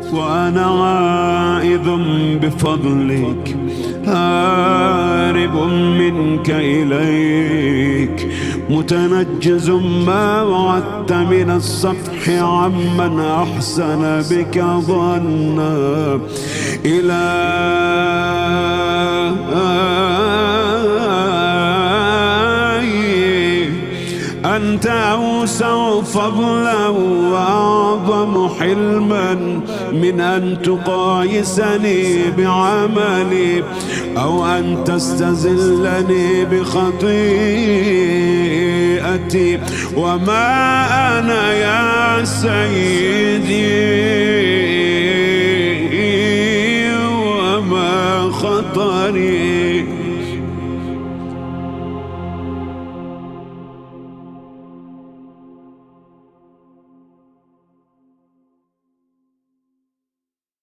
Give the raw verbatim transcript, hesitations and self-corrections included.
وأنا عائذ بفضلك هارب منك إليك متنجز ما وعدت من الصفح عمن أحسن بك ظنا. إلهي أنت أوسع فضلا وأعظم حلما من أن تقايسني بعملي أو أن تستزلني بخطيئتي. وما أنا يا سيدي وما خطري